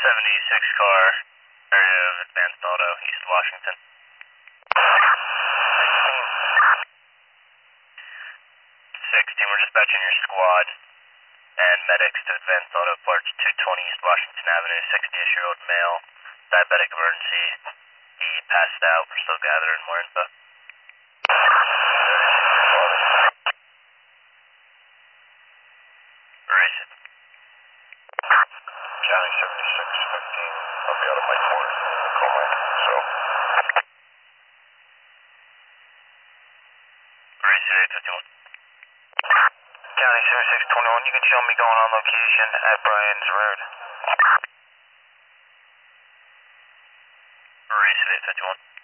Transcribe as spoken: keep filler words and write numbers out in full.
seventy-six car, area of Advanced Auto, East Washington. sixteen, we're dispatching your squad and medics to Advanced Auto Parts, two twenty East Washington Avenue, sixty-ish-year-old male, diabetic emergency. He passed out. We're still gathering more info. Where is it? County seventy-six fifteen. I'll be out of my quarters in the coma, so. Where is it, eight fifty-one? County seventy-six twenty-one, you can show me going on location at Bryan's Road. Where is it, eight fifty-one?